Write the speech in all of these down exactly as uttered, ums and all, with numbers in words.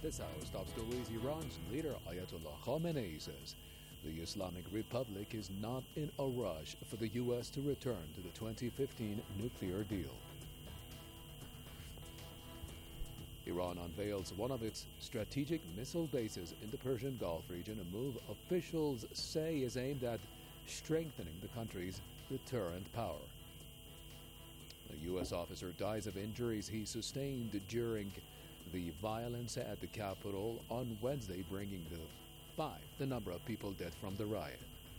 This hour's top stories: Iran's leader Ayatollah Khamenei says the Islamic Republic is not in a rush for the U S to return to the twenty fifteen nuclear deal. Iran unveils one of its strategic missile bases in the Persian Gulf region, a move officials say is aimed at strengthening the country's deterrent power. A U S officer dies of injuries he sustained during the violence at the Capitol on Wednesday, bringing to five the number of people dead from the riot.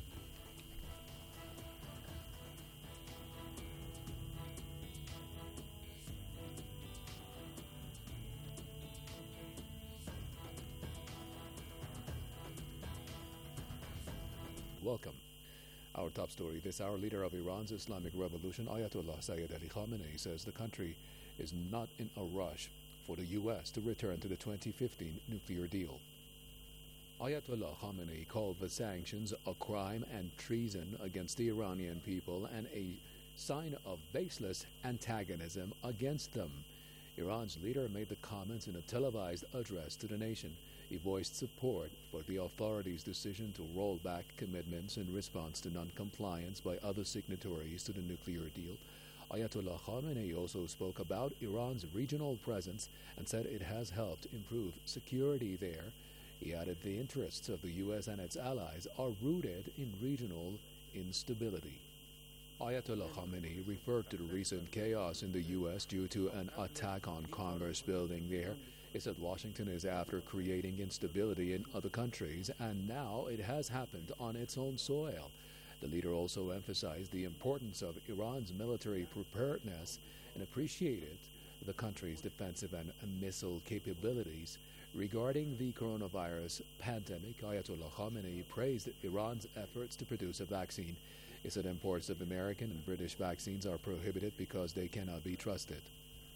Welcome. Our top story this hour: leader of Iran's Islamic Revolution, Ayatollah Sayyid Ali Khamenei, says the country is not in a rush for the U S to return to the twenty fifteen nuclear deal. Ayatollah Khamenei called the sanctions a crime and treason against the Iranian people and a sign of baseless antagonism against them. Iran's leader made the comments in a televised address to the nation. He voiced support for the authorities' decision to roll back commitments in response to non-compliance by other signatories to the nuclear deal. Ayatollah Khamenei also spoke about Iran's regional presence and said it has helped improve security there. He added the interests of the U S and its allies are rooted in regional instability. Ayatollah Khamenei referred to the recent chaos in the U S due to an attack on Congress building there. He said Washington is after creating instability in other countries, and now it has happened on its own soil. The leader also emphasized the importance of Iran's military preparedness and appreciated the country's defensive and missile capabilities. Regarding the coronavirus pandemic, Ayatollah Khamenei praised Iran's efforts to produce a vaccine. He said imports of American and British vaccines are prohibited because they cannot be trusted.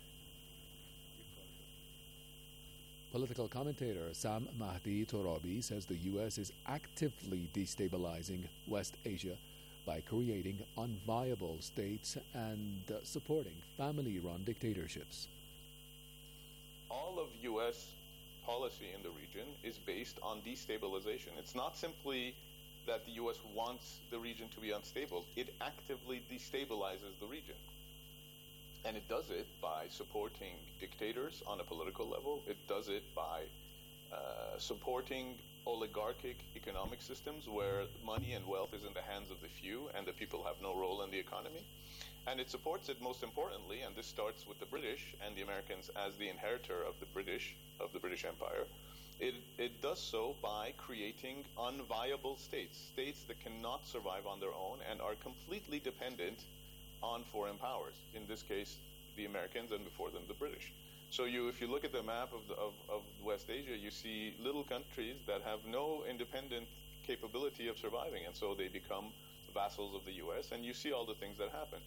Political commentator Sam Mahdi Torabi says the U S is actively destabilizing West Asia by creating unviable states and uh, supporting family-run dictatorships. All of U S policy in the region is based on destabilization. It's not simply that the U S wants the region to be unstable. It actively destabilizes the region. And it does it by supporting dictators on a political level. It does it by uh, supporting oligarchic economic systems where money and wealth is in the hands of the few and the people have no role in the economy. And it supports it most importantly, and this starts with the British and the Americans as the inheritor of the British, of the British Empire. It, it does so by creating unviable states, states that cannot survive on their own and are completely dependent on foreign powers, in this case the Americans and before them the British. So you, if you look at the map of, the, of, of West Asia, you see little countries that have no independent capability of surviving, and so they become vassals of the U S, and you see all the things that happen.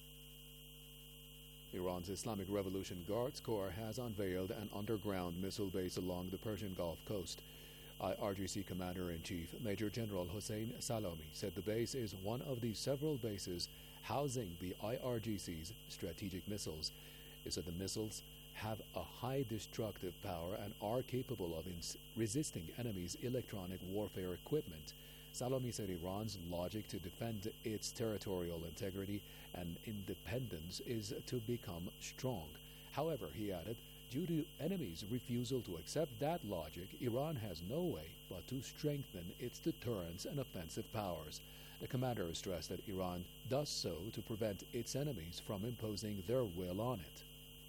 Iran's Islamic Revolution Guards Corps has unveiled an underground missile base along the Persian Gulf coast. I R G C Commander-in-Chief Major General Hossein Salami said the base is one of the several bases housing the I R G C's strategic missiles. He said the missiles have a high destructive power and are capable of ins- resisting enemies' electronic warfare equipment. Salami said Iran's logic to defend its territorial integrity and independence is to become strong. However, he added, due to enemies' refusal to accept that logic, Iran has no way but to strengthen its deterrence and offensive powers. The commander stressed that Iran does so to prevent its enemies from imposing their will on it.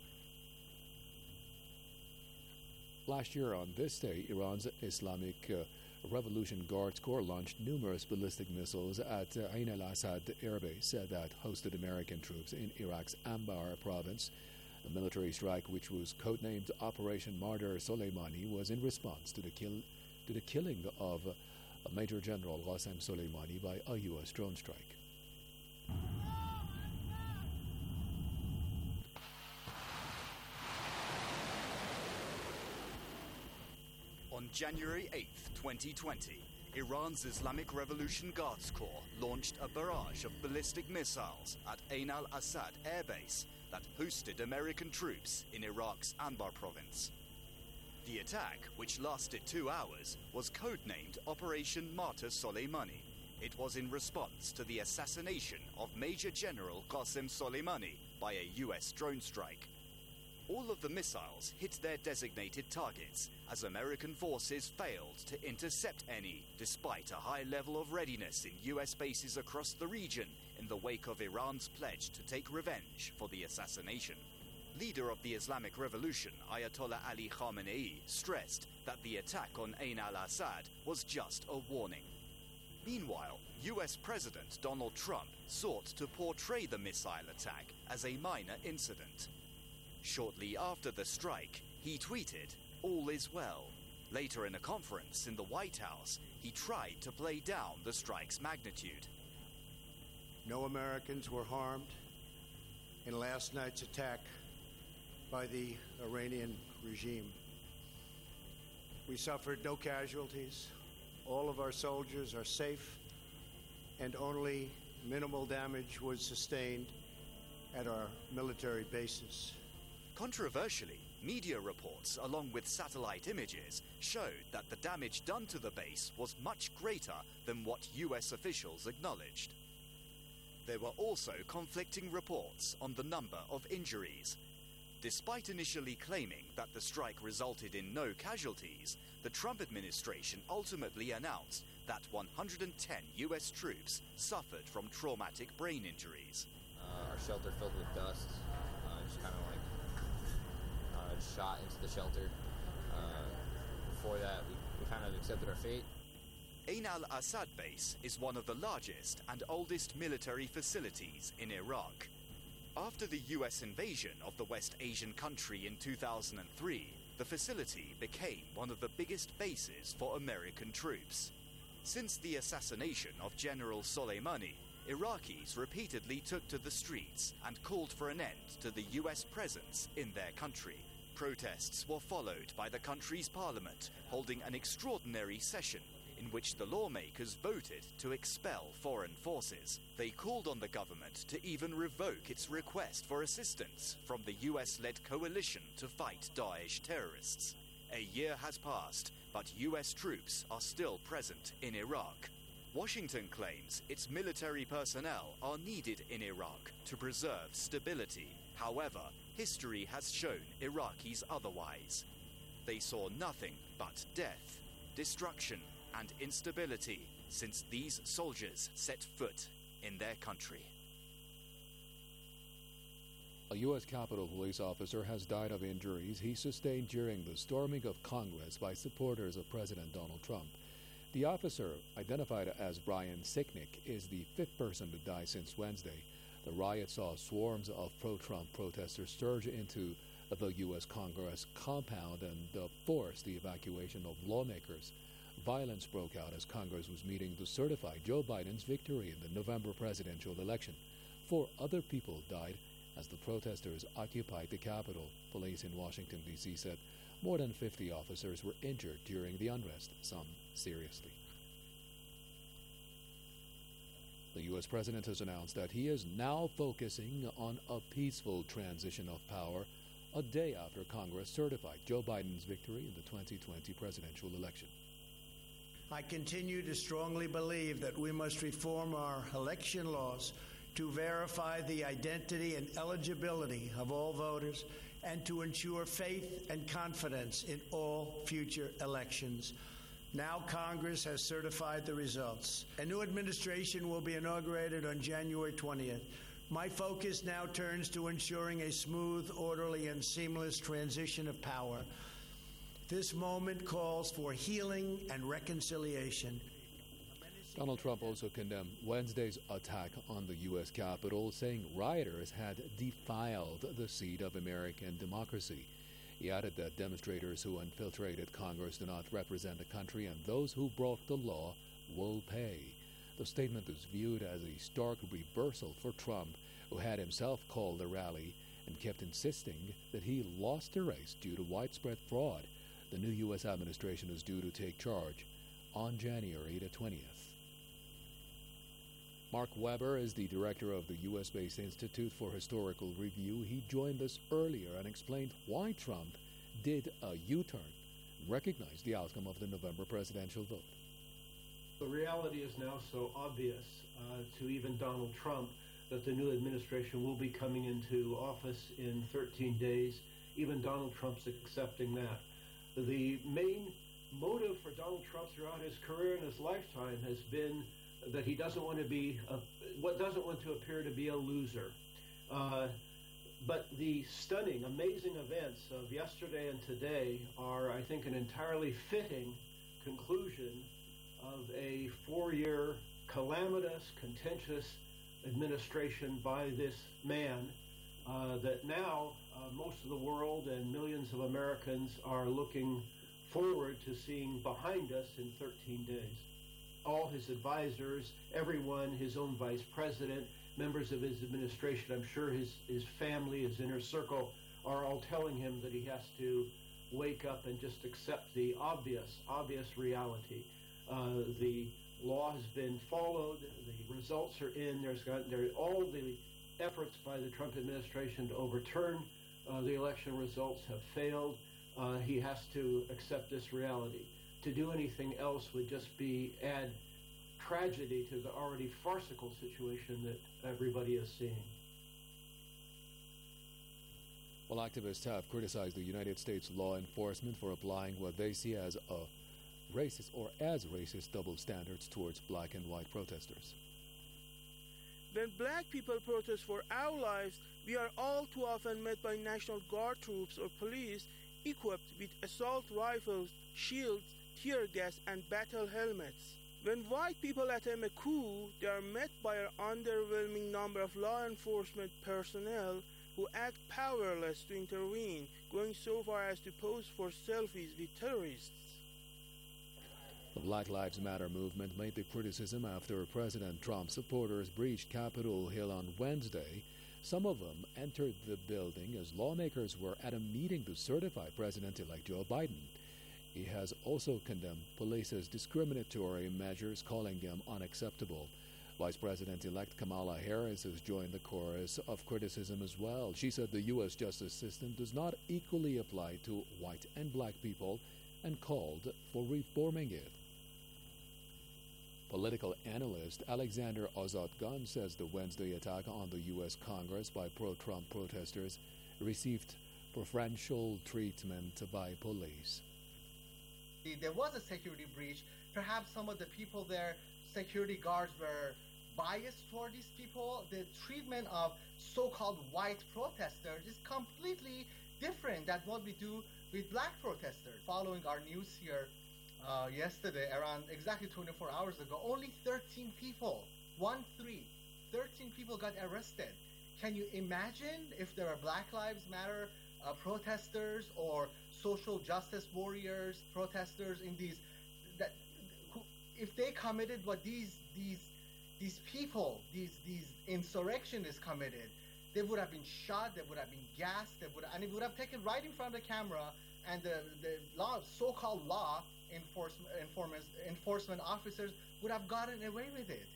Last year on this day, Iran's Islamic uh, Revolution Guards Corps launched numerous ballistic missiles at uh, Ain al-Assad air base uh, that hosted American troops in Iraq's Anbar province. The military strike, which was codenamed Operation Martyr Soleimani, was in response to the kill to the killing of uh, Major General Qasem Soleimani by a U S drone strike. On January eighth, twenty twenty, Iran's Islamic Revolution Guards Corps launched a barrage of ballistic missiles at Ain al-Assad air base that hosted American troops in Iraq's Anbar province. The attack, which lasted two hours, was codenamed Operation Martyr Soleimani. It was in response to the assassination of Major General Qasem Soleimani by a U S drone strike. All of the missiles hit their designated targets as American forces failed to intercept any, despite a high level of readiness in U S bases across the region in the wake of Iran's pledge to take revenge for the assassination. Leader of the Islamic Revolution, Ayatollah Ali Khamenei, stressed that the attack on Ain al-Assad was just a warning. Meanwhile, U S President Donald Trump sought to portray the missile attack as a minor incident. Shortly after the strike, he tweeted, "All is well." Later in a conference in the White House, he tried to play down the strike's magnitude. No Americans were harmed in last night's attack by the Iranian regime. We suffered no casualties. All of our soldiers are safe, and only minimal damage was sustained at our military bases. Controversially, media reports along with satellite images showed that the damage done to the base was much greater than what U S officials acknowledged. There were also conflicting reports on the number of injuries. Despite initially claiming that the strike resulted in no casualties, the Trump administration ultimately announced that one hundred ten U S troops suffered from traumatic brain injuries. Uh, our shelter filled with dust, uh, just kind of like uh, shot into the shelter. Uh, before that, we, we kind of accepted our fate. Ain al-Assad base is one of the largest and oldest military facilities in Iraq. After the U S invasion of the West Asian country in two thousand three, the facility became one of the biggest bases for American troops. Since the assassination of General Soleimani, Iraqis repeatedly took to the streets and called for an end to the U S presence in their country. Protests were followed by the country's parliament holding an extraordinary session in which the lawmakers voted to expel foreign forces. They called on the government to even revoke its request for assistance from the U S-led coalition to fight Daesh terrorists. A year has passed, but U S troops are still present in Iraq. Washington claims its military personnel are needed in Iraq to preserve stability. However, history has shown Iraqis otherwise. They saw nothing but death, destruction, and instability since these soldiers set foot in their country. A U S Capitol Police officer has died of injuries he sustained during the storming of Congress by supporters of President Donald Trump. The officer, identified as Brian Sicknick, is the fifth person to die since Wednesday. The riot saw swarms of pro-Trump protesters surge into the U S Congress compound and uh, forced the evacuation of lawmakers. Violence broke out as Congress was meeting to certify Joe Biden's victory in the November presidential election. Four other people died as the protesters occupied the Capitol. Police in Washington, D C said more than fifty officers were injured during the unrest, some seriously. The U S president has announced that he is now focusing on a peaceful transition of power a day after Congress certified Joe Biden's victory in the twenty twenty presidential election. I continue to strongly believe that we must reform our election laws to verify the identity and eligibility of all voters and to ensure faith and confidence in all future elections. Now Congress has certified the results. A new administration will be inaugurated on January twentieth. My focus now turns to ensuring a smooth, orderly, and seamless transition of power. This moment calls for healing and reconciliation. Donald Trump also condemned Wednesday's attack on the U S Capitol, saying rioters had defiled the seat of American democracy. He added that demonstrators who infiltrated Congress do not represent the country and those who broke the law will pay. The statement is viewed as a stark reversal for Trump, who had himself called the rally and kept insisting that he lost the race due to widespread fraud. The new U S administration is due to take charge on January the twentieth. Mark Weber is the director of the U S-based Institute for Historical Review. He joined us earlier and explained why Trump did a U-turn recognize the outcome of the November presidential vote. The reality is now so obvious uh, to even Donald Trump that the new administration will be coming into office in thirteen days. Even Donald Trump's accepting that. The main motive for Donald Trump throughout his career and his lifetime has been that he doesn't want to be, a, what doesn't want to appear to be a loser. Uh, but the stunning, amazing events of yesterday and today are, I think, an entirely fitting conclusion of a four-year calamitous, contentious administration by this man uh, that now uh, most of the world and millions of Americans are looking forward to seeing behind us in thirteen days. All his advisors, everyone, his own vice president, members of his administration, I'm sure his, his family, his inner circle, are all telling him that he has to wake up and just accept the obvious, obvious reality. Uh, the law has been followed, the results are in, there's got, there, all the efforts by the Trump administration to overturn uh, the election results have failed. Uh, he has to accept this reality. To do anything else would just be add tragedy to the already farcical situation that everybody is seeing. Well, activists have criticized the United States law enforcement for applying what they see as a racist or as racist double standards towards black and white protesters. When black people protest for our lives, we are all too often met by National Guard troops or police equipped with assault rifles, shields, tear gas, and battle helmets. When white people attempt a coup, they are met by an underwhelming number of law enforcement personnel who act powerless to intervene, going so far as to pose for selfies with terrorists. The Black Lives Matter movement made the criticism after President Trump's supporters breached Capitol Hill on Wednesday. Some of them entered the building as lawmakers were at a meeting to certify President-elect Joe Biden. He has also condemned police's discriminatory measures, calling them unacceptable. Vice President-elect Kamala Harris has joined the chorus of criticism as well. She said the U S justice system does not equally apply to white and black people and called for reforming it. Political analyst Alexander Azad-Gun says the Wednesday attack on the U S Congress by pro-Trump protesters received preferential treatment by police. There was a security breach. Perhaps some of the people there, security guards, were biased toward these people. The treatment of so-called white protesters is completely different than what we do with black protesters. Following our news here uh, yesterday, around exactly twenty-four hours ago, only thirteen people, one three, thirteen people got arrested. Can you imagine if there are Black Lives Matter uh, protesters or social justice warriors, protesters in these, that who, if they committed what these these these people, these these insurrectionists committed, they would have been shot, they would have been gassed, they would, and it would have taken right in front of the camera, and the the law, so-called law enforcement enforcement enforcement officers would have gotten away with it.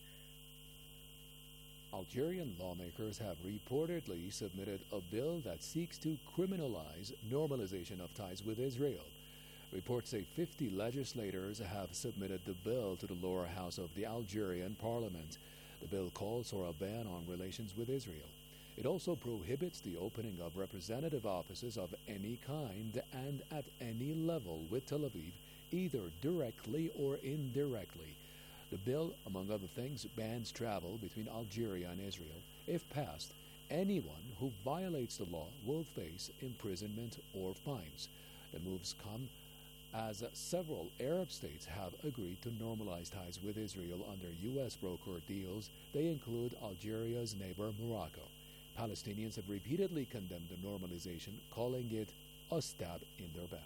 Algerian lawmakers have reportedly submitted a bill that seeks to criminalize normalization of ties with Israel. Reports say fifty legislators have submitted the bill to the lower house of the Algerian parliament. The bill calls for a ban on relations with Israel. It also prohibits the opening of representative offices of any kind and at any level with Tel Aviv, either directly or indirectly. The bill, among other things, bans travel between Algeria and Israel. If passed, anyone who violates the law will face imprisonment or fines. The moves come as several Arab states have agreed to normalize ties with Israel under U S brokered deals. They include Algeria's neighbor Morocco. Palestinians have repeatedly condemned the normalization, calling it a stab in their back.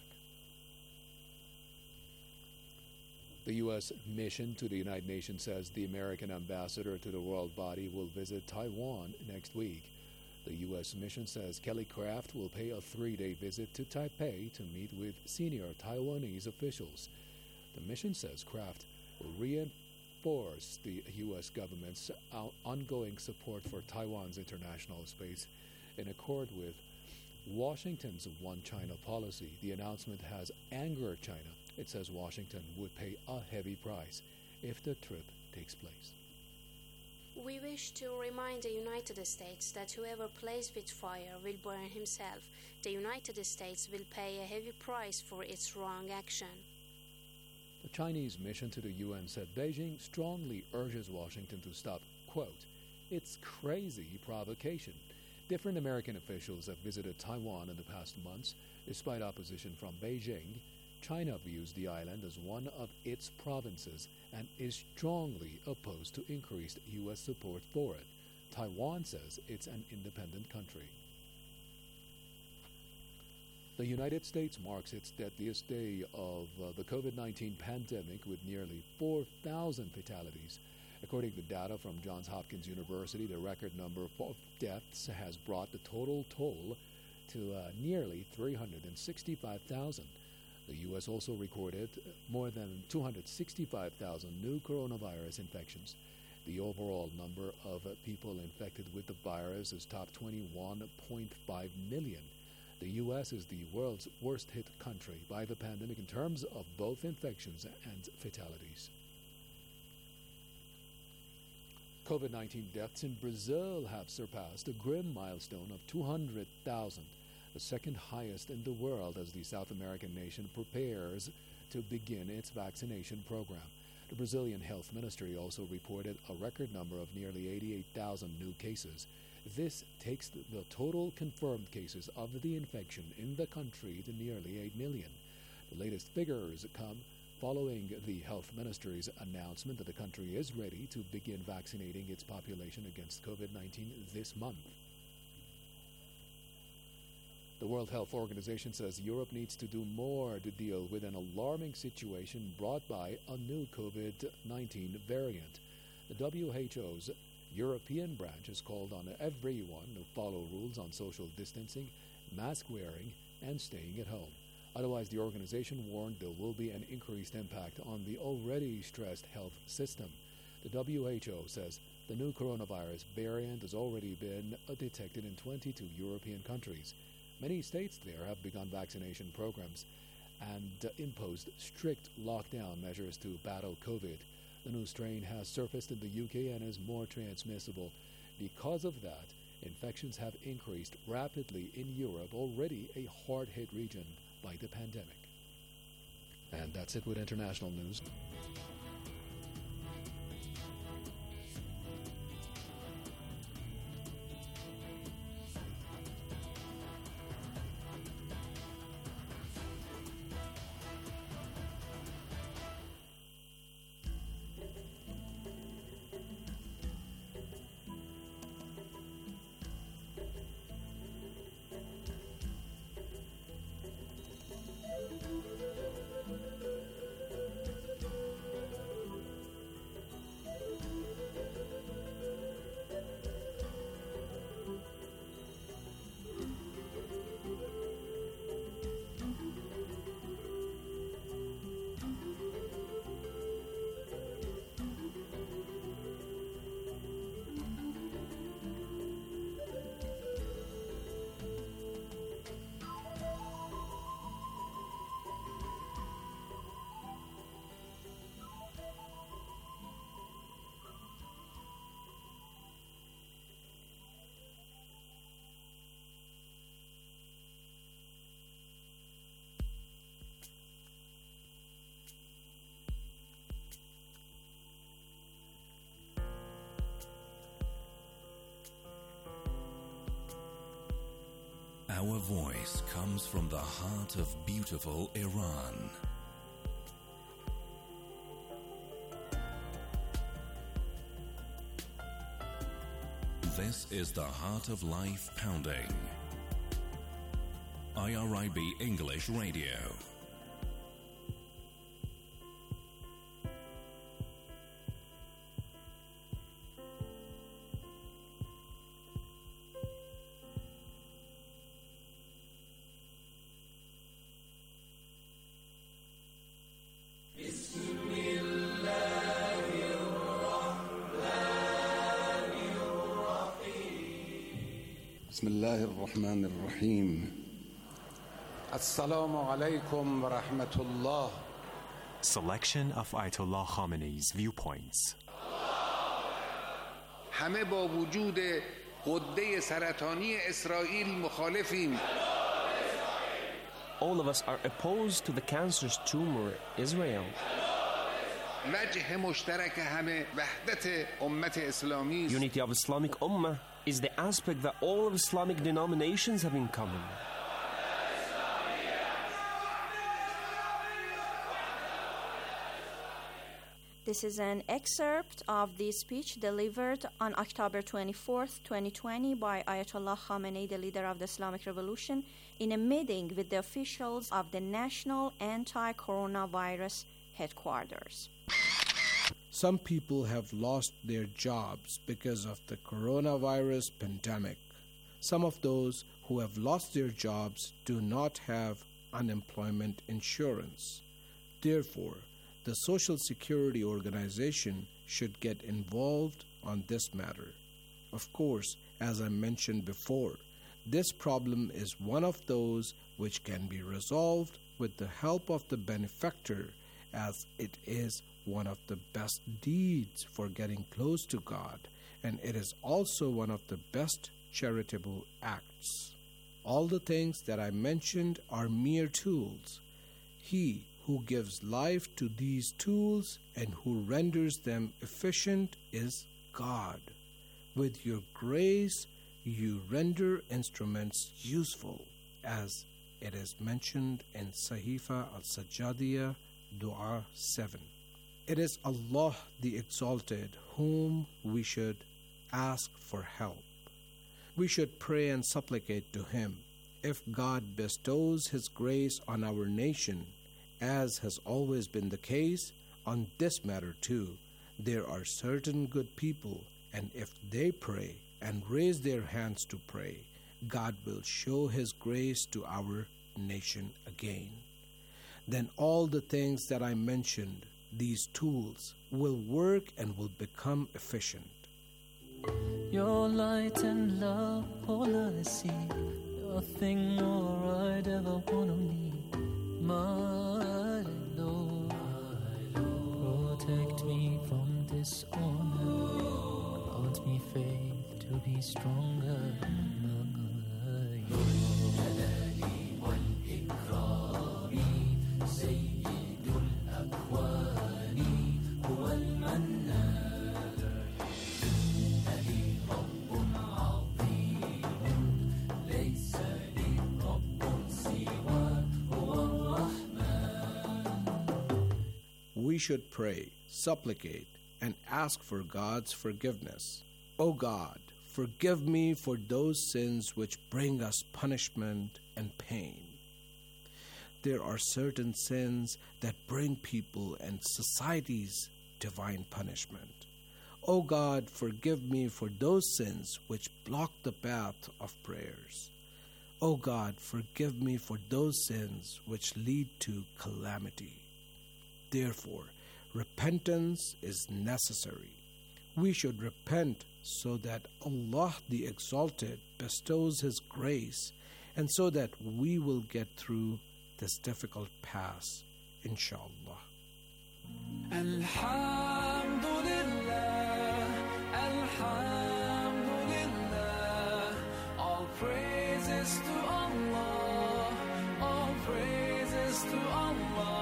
The U S mission to the United Nations says the American ambassador to the world body will visit Taiwan next week. The U S mission says Kelly Craft will pay a three-day visit to Taipei to meet with senior Taiwanese officials. The mission says Craft will reinforce the U S government's ongoing support for Taiwan's international space in accord with Washington's One China policy. The announcement has angered China. It says Washington would pay a heavy price if the trip takes place. We wish to remind the United States that whoever plays with fire will burn himself. The United States will pay a heavy price for its wrong action. The Chinese mission to the U N said Beijing strongly urges Washington to stop, quote, its crazy provocation. Different American officials have visited Taiwan in the past months. Despite opposition from Beijing, China views the island as one of its provinces and is strongly opposed to increased U S support for it. Taiwan says it's an independent country. The United States marks its deadliest day of uh, the COVID nineteen pandemic with nearly four thousand fatalities. According to data from Johns Hopkins University, the record number of deaths has brought the total toll to uh, nearly three hundred sixty-five thousand. The U S also recorded more than two hundred sixty-five thousand new coronavirus infections. The overall number of uh, people infected with the virus is topped twenty-one point five million. The U S is the world's worst-hit country by the pandemic in terms of both infections and fatalities. COVID nineteen deaths in Brazil have surpassed a grim milestone of two hundred thousand, the second highest in the world as the South American nation prepares to begin its vaccination program. The Brazilian Health Ministry also reported a record number of nearly eighty-eight thousand new cases. This takes the total confirmed cases of the infection in the country to nearly eight million. The latest figures come following the Health Ministry's announcement that the country is ready to begin vaccinating its population against COVID nineteen this month. The World Health Organization says Europe needs to do more to deal with an alarming situation brought by a new COVID nineteen variant. The W H O's European branch has called on everyone to follow rules on social distancing, mask wearing, and staying at home. Otherwise, the organization warned there will be an increased impact on the already stressed health system. The W H O says the new coronavirus variant has already been uh, detected in twenty-two European countries. Many states there have begun vaccination programs and uh, imposed strict lockdown measures to battle COVID. The new strain has surfaced in the U K and is more transmissible. Because of that, infections have increased rapidly in Europe, already a hard-hit region by the pandemic. And that's it with international news. Our voice comes from the heart of beautiful Iran. This is the Heart of Life Pounding. I R I B English Radio. بسم الله الرحمن الرحيم Assalamu alaikum wa rahmatullah. Selection of Ayatollah Khamenei's viewpoints. همه با وجود غده سرطانی اسرائیل مخالفیم. All of us are opposed to the cancerous tumor Israel. وجه مشترک همه وحدت امت اسلامی. Unity of Islamic Ummah is the aspect that all of Islamic denominations have in common. This is an excerpt of the speech delivered on October twenty-fourth, twenty twenty by Ayatollah Khamenei, the leader of the Islamic Revolution, in a meeting with the officials of the National Anti-Coronavirus Headquarters. Some people have lost their jobs because of the coronavirus pandemic. Some of those who have lost their jobs do not have unemployment insurance. Therefore, the Social Security Organization should get involved on this matter. Of course, as I mentioned before, this problem is one of those which can be resolved with the help of the benefactor, as it is one of the best deeds for getting close to God, and it is also one of the best charitable acts. All the things that I mentioned are mere tools. He who gives life to these tools and who renders them efficient is God. With your grace, you render instruments useful, as it is mentioned in Sahifa al-Sajjadiyah, Dua seven. It is Allah the Exalted whom we should ask for help. We should pray and supplicate to Him. If God bestows His grace on our nation, as has always been the case, on this matter too, there are certain good people, and if they pray and raise their hands to pray, God will show His grace to our nation again. Then all the things that I mentioned, these tools, will work and will become efficient. Your light and love, all I see, nothing more I'd ever want to need. My Lord, protect me from dishonor, grant me faith to be stronger. We should pray, supplicate, and ask for God's forgiveness. O God, forgive me for those sins which bring us punishment and pain. There are certain sins that bring people and societies divine punishment. O God, forgive me for those sins which block the path of prayers. O God, forgive me for those sins which lead to calamity. Therefore, repentance is necessary. We should repent so that Allah the Exalted bestows His grace, and so that we will get through this difficult pass, inshallah. Alhamdulillah, Alhamdulillah, all praises to Allah, all praises to Allah.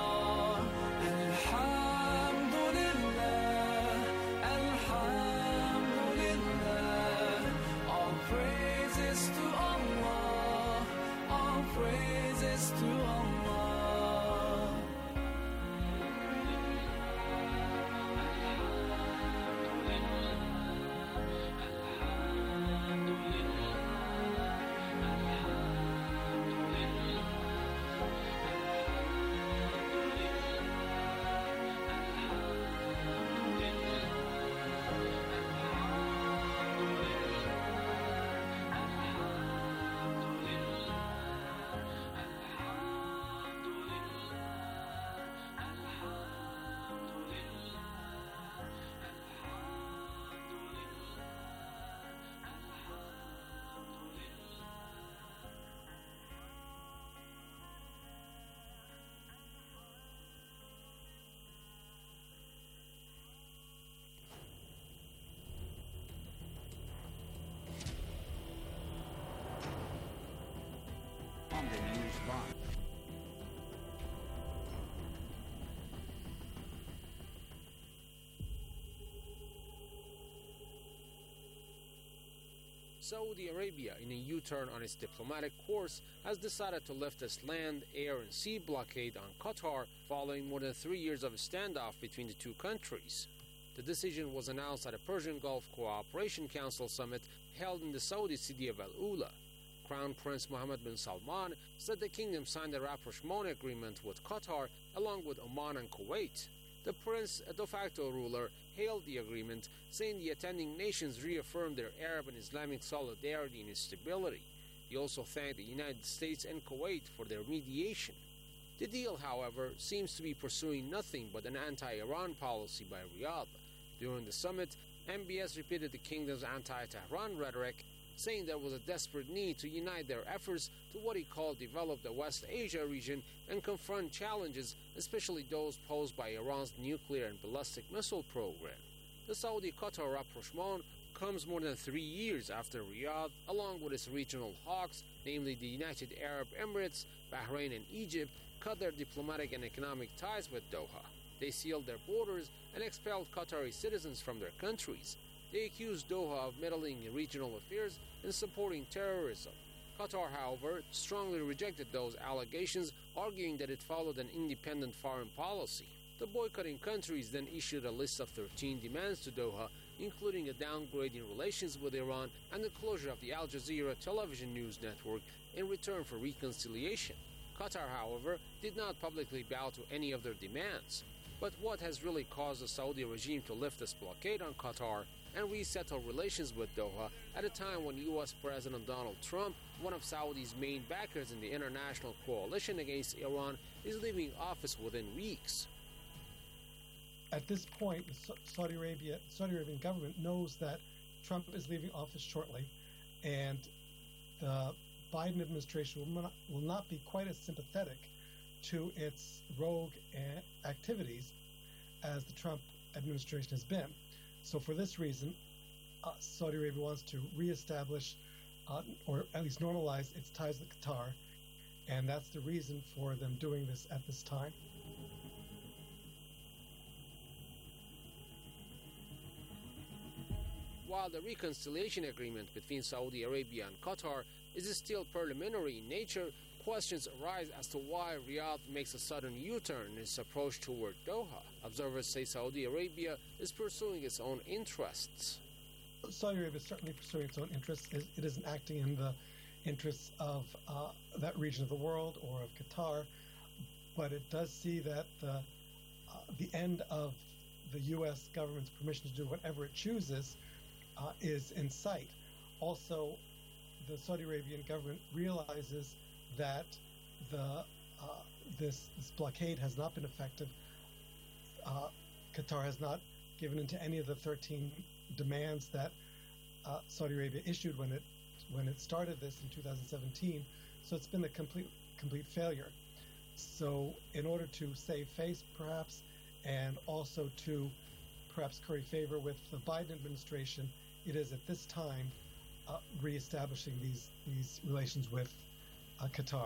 Saudi Arabia, in a U-turn on its diplomatic course, has decided to lift its land, air, and sea blockade on Qatar following more than three years of a standoff between the two countries. The decision was announced at a Persian Gulf Cooperation Council summit held in the Saudi city of Al-Ula. Crown Prince Mohammed bin Salman said the kingdom signed a rapprochement agreement with Qatar along with Oman and Kuwait. The prince, a de facto ruler, hailed the agreement, saying the attending nations reaffirmed their Arab and Islamic solidarity and stability. He also thanked the United States and Kuwait for their mediation. The deal, however, seems to be pursuing nothing but an anti-Iran policy by Riyadh. During the summit, M B S repeated the kingdom's anti-Tehran rhetoric, saying there was a desperate need to unite their efforts to what he called develop the West Asia region and confront challenges, especially those posed by Iran's nuclear and ballistic missile program. The Saudi-Qatar rapprochement comes more than three years after Riyadh, along with its regional hawks, namely the United Arab Emirates, Bahrain, and Egypt, cut their diplomatic and economic ties with Doha. They sealed their borders and expelled Qatari citizens from their countries. They accused Doha of meddling in regional affairs and supporting terrorism. Qatar, however, strongly rejected those allegations, arguing that it followed an independent foreign policy. The boycotting countries then issued a list of thirteen demands to Doha, including a downgrade in relations with Iran and the closure of the Al Jazeera television news network in return for reconciliation. Qatar, however, did not publicly bow to any of their demands. But what has really caused the Saudi regime to lift its blockade on Qatar and resettle relations with Doha at a time when U S President Donald Trump, one of Saudi's main backers in the international coalition against Iran, is leaving office within weeks? At this point, the Saudi Arabia, Saudi Arabian government knows that Trump is leaving office shortly, and the Biden administration will not, will not be quite as sympathetic to its rogue activities as the Trump administration has been. So for this reason, uh, Saudi Arabia wants to reestablish uh, or at least normalize its ties with Qatar, and that's the reason for them doing this at this time. While the reconciliation agreement between Saudi Arabia and Qatar is still preliminary in nature, questions arise as to why Riyadh makes a sudden U-turn in its approach toward Doha. Observers say Saudi Arabia is pursuing its own interests. Saudi Arabia is certainly pursuing its own interests. It isn't acting in the interests of uh, that region of the world or of Qatar, but it does see that the, uh, the end of the U S government's permission to do whatever it chooses uh, is in sight. Also, the Saudi Arabian government realizes that the uh, this, this blockade has not been effective. Uh, Qatar has not given in to any of the thirteen demands that uh, Saudi Arabia issued when it when it started this in two thousand seventeen. So it's been a complete complete failure. So in order to save face, perhaps, and also to perhaps curry favor with the Biden administration, it is at this time uh, reestablishing these these relations with Uh, Qatar.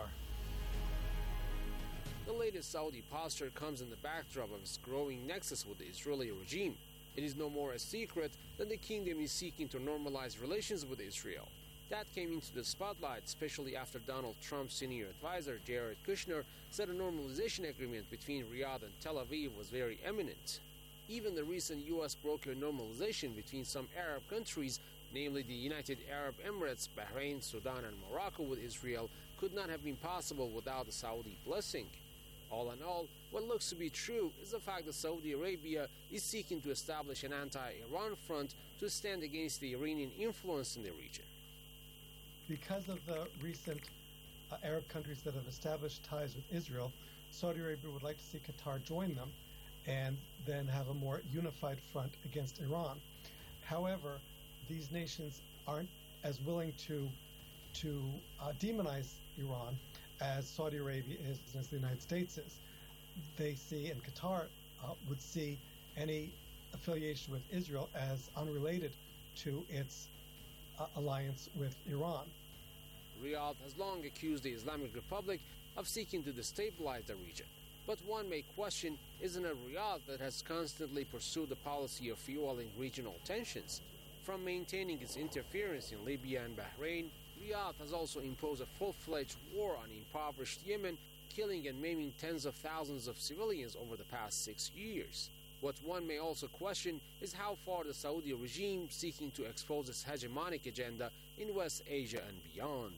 The latest Saudi posture comes in the backdrop of its growing nexus with the Israeli regime. It is no more a secret that the kingdom is seeking to normalize relations with Israel. That came into the spotlight, especially after Donald Trump's senior advisor, Jared Kushner, said a normalization agreement between Riyadh and Tel Aviv was very imminent. Even the recent U S brokered normalization between some Arab countries, namely the United Arab Emirates, Bahrain, Sudan, and Morocco with Israel, could not have been possible without the Saudi blessing. All in all, what looks to be true is the fact that Saudi Arabia is seeking to establish an anti-Iran front to stand against the Iranian influence in the region. Because of the recent uh, Arab countries that have established ties with Israel, Saudi Arabia would like to see Qatar join them and then have a more unified front against Iran. However, these nations aren't as willing to to uh, demonize Iran as Saudi Arabia is, as the United States is. They see, and Qatar uh, would see, any affiliation with Israel as unrelated to its uh, alliance with Iran. Riyadh has long accused the Islamic Republic of seeking to destabilize the region. But one may question, isn't it Riyadh that has constantly pursued the policy of fueling regional tensions? from maintaining its interference in Libya and Bahrain, Riyadh has also imposed a full-fledged war on impoverished Yemen, killing and maiming tens of thousands of civilians over the past six years. What one may also question is how far the Saudi regime seeking to expose its hegemonic agenda in West Asia and beyond.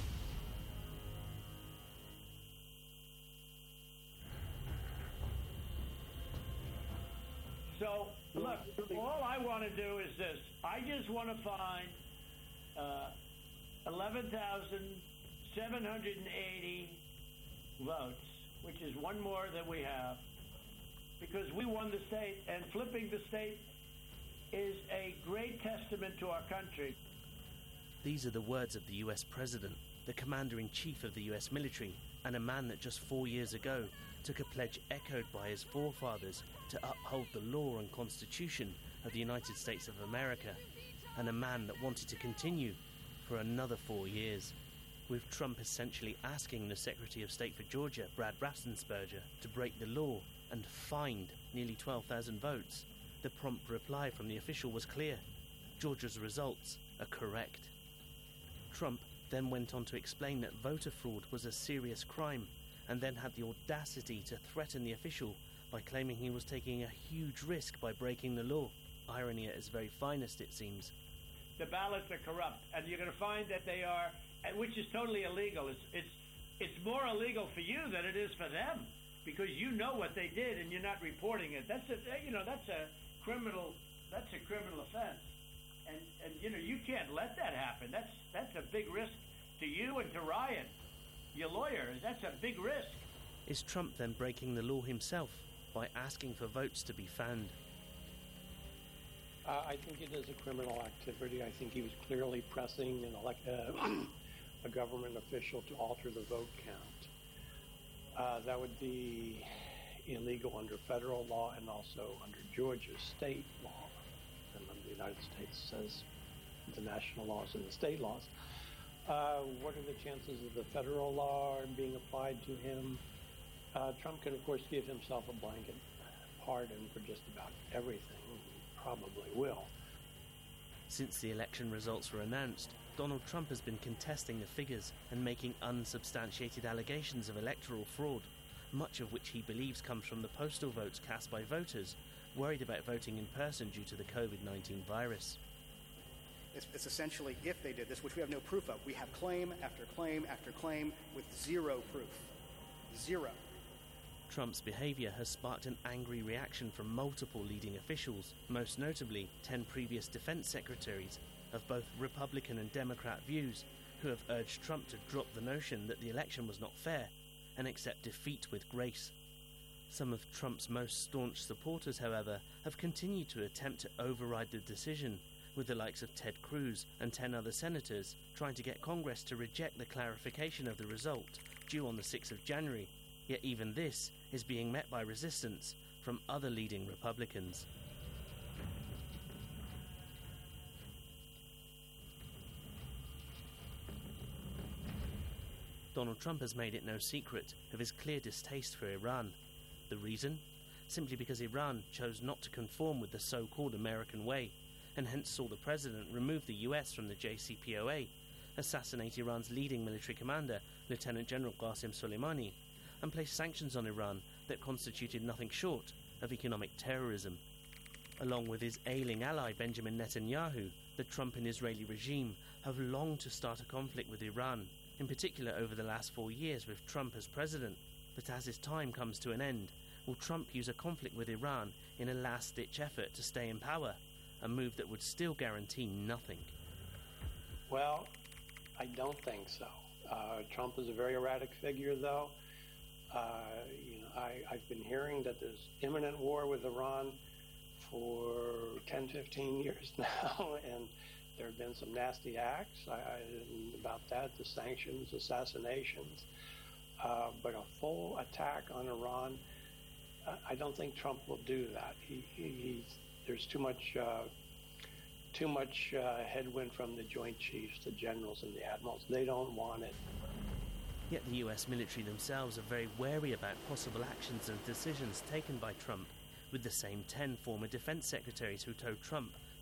So, look, all I want to do is this. I just want to find uh, eleven thousand seven hundred eighty votes, which is one more than we have, because we won the state, and flipping the state is a great testament to our country. These are the words of the U S President, the Commander-in-Chief of the U S military, and a man that just four years ago took a pledge echoed by his forefathers to uphold the law and Constitution of the United States of America, and a man that wanted to continue for another four years, with Trump essentially asking the Secretary of State for Georgia, Brad Raffensperger, to break the law and find nearly twelve thousand votes. The prompt reply from the official was clear. Georgia's results are correct. Trump then went on to explain that voter fraud was a serious crime, and then had the audacity to threaten the official by claiming he was taking a huge risk by breaking the law. Irony at its very finest, it seems. The ballots are corrupt, and you're going to find that they are, which is totally illegal. It's it's it's more illegal for you than it is for them, because you know what they did and you're not reporting it. That's a you know that's a criminal that's a criminal offense, and and you know you can't let that happen. That's that's a big risk to you and to Ryan, your lawyer. That's a big risk. Is Trump then breaking the law himself by asking for votes to be found? Uh, I think it is a criminal activity. I think he was clearly pressing an elect, uh, a government official to alter the vote count. Uh, that would be illegal under federal law and also under Georgia's state law. And then the United States says the national laws and the state laws. Uh, what are the chances of the federal law being applied to him? Uh, Trump can, of course, give himself a blanket pardon for just about everything. Probably will. Since the election results were announced, Donald Trump has been contesting the figures and making unsubstantiated allegations of electoral fraud, much of which he believes comes from the postal votes cast by voters worried about voting in person due to the COVID nineteen virus. It's, it's essentially, if they did this, which we have no proof of, we have claim after claim after claim with zero proof. Zero. Trump's behavior has sparked an angry reaction from multiple leading officials, most notably ten previous defense secretaries of both Republican and Democrat views, who have urged Trump to drop the notion that the election was not fair and accept defeat with grace. Some of Trump's most staunch supporters, however, have continued to attempt to override the decision, with the likes of Ted Cruz and ten other senators trying to get Congress to reject the clarification of the result due on the sixth of January. Yet even this is being met by resistance from other leading Republicans. Donald Trump has made it no secret of his clear distaste for Iran. The reason? Simply because Iran chose not to conform with the so-called American way, and hence saw the president remove the U S from the J C P O A, assassinate Iran's leading military commander, Lieutenant General Qasem Soleimani, and place sanctions on Iran that constituted nothing short of economic terrorism. Along with his ailing ally Benjamin Netanyahu, the Trump and Israeli regime have longed to start a conflict with Iran, in particular over the last four years with Trump as president. But as his time comes to an end, will Trump use a conflict with Iran in a last-ditch effort to stay in power, a move that would still guarantee nothing? Well, I don't think so. Uh, Trump is a very erratic figure, though. Uh, you know, I, I've been hearing that there's imminent war with Iran for ten, fifteen years now, and there have been some nasty acts I, I, about that, the sanctions, assassinations, uh, but a full attack on Iran, uh, I don't think Trump will do that. He, he, he's, there's too much, uh, too much uh, headwind from the Joint Chiefs, the generals and the admirals. They don't want it. Yet the U S military themselves are very wary about possible actions and decisions taken by Trump, with the same ten former defense secretaries who told Trump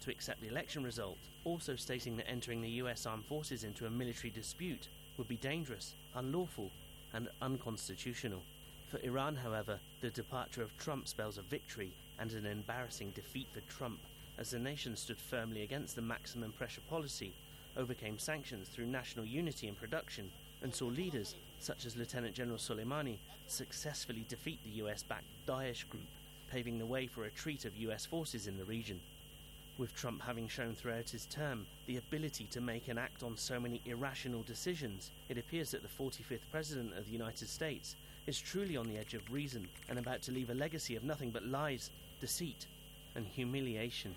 to accept the election result, also stating that entering the U S armed forces into a military dispute would be dangerous, unlawful, and unconstitutional. For Iran, however, the departure of Trump spells a victory and an embarrassing defeat for Trump, as the nation stood firmly against the maximum pressure policy, overcame sanctions through national unity and production, and saw leaders such as Lieutenant General Soleimani successfully defeat the U S-backed Daesh group, paving the way for a retreat of U S forces in the region. With Trump having shown throughout his term the ability to make and act on so many irrational decisions, it appears that the forty-fifth President of the United States is truly on the edge of reason and about to leave a legacy of nothing but lies, deceit, and humiliation.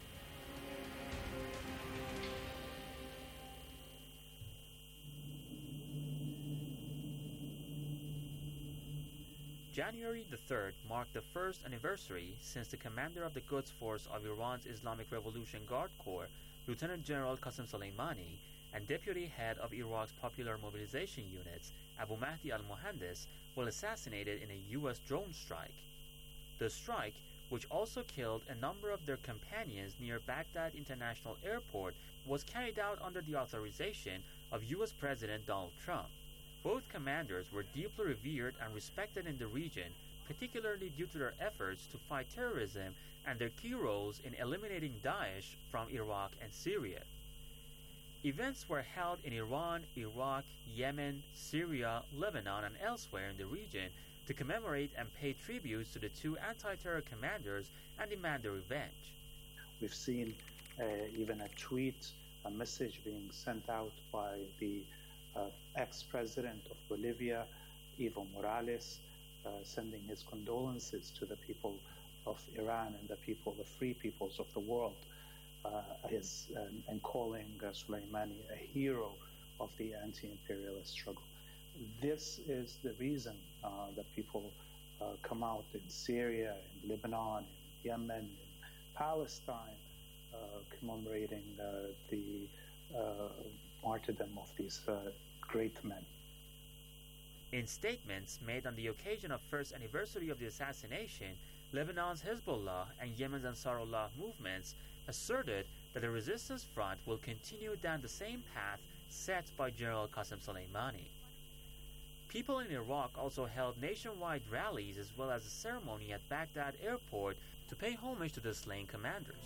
January the third marked the first anniversary since the commander of the Quds Force of Iran's Islamic Revolution Guard Corps, Lieutenant General Qasem Soleimani, and deputy head of Iraq's Popular Mobilization Units, Abu Mahdi al-Mohandes, were assassinated in a U S drone strike. The strike, which also killed a number of their companions near Baghdad International Airport, was carried out under the authorization of U S President Donald Trump. Both commanders were deeply revered and respected in the region, particularly due to their efforts to fight terrorism and their key roles in eliminating Daesh from Iraq and Syria. Events were held in Iran, Iraq, Yemen, Syria, Lebanon, and elsewhere in the region to commemorate and pay tributes to the two anti-terror commanders and demand their revenge. We've seen uh, even a tweet, a message being sent out by the uh, ex-president of Bolivia, Evo Morales, uh, sending his condolences to the people of Iran and the people, the free peoples of the world, uh, his, um, and calling uh, Soleimani a hero of the anti-imperialist struggle. This is the reason uh, that people uh, come out in Syria, in Lebanon, in Yemen, in Palestine, uh, commemorating uh, the uh, martyrdom of these uh, great men. In statements made on the occasion of first anniversary of the assassination, Lebanon's Hezbollah and Yemen's Ansarullah movements asserted that the resistance front will continue down the same path set by General Qasem Soleimani. People in Iraq also held nationwide rallies as well as a ceremony at Baghdad airport to pay homage to the slain commanders.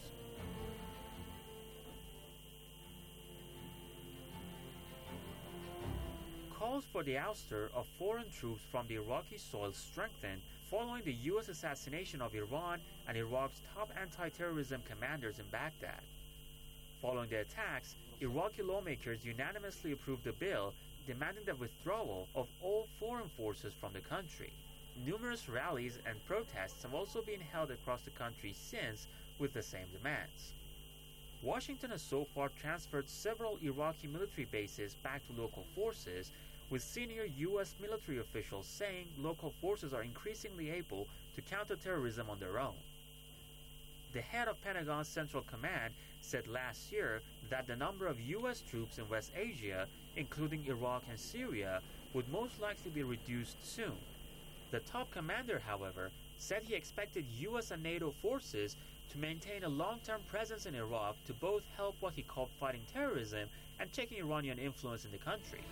Calls for the ouster of foreign troops from the Iraqi soil strengthened following the U S assassination of Iran and Iraq's top anti-terrorism commanders in Baghdad. Following the attacks, Iraqi lawmakers unanimously approved a bill demanding the withdrawal of all foreign forces from the country. Numerous rallies and protests have also been held across the country since with the same demands. Washington has so far transferred several Iraqi military bases back to local forces, with senior U S military officials saying local forces are increasingly able to counter terrorism on their own. The head of Pentagon's Central Command said last year that the number of U S troops in West Asia, including Iraq and Syria, would most likely be reduced soon. The top commander, however, said he expected U S and NATO forces to maintain a long-term presence in Iraq to both help what he called fighting terrorism and checking Iranian influence in the country.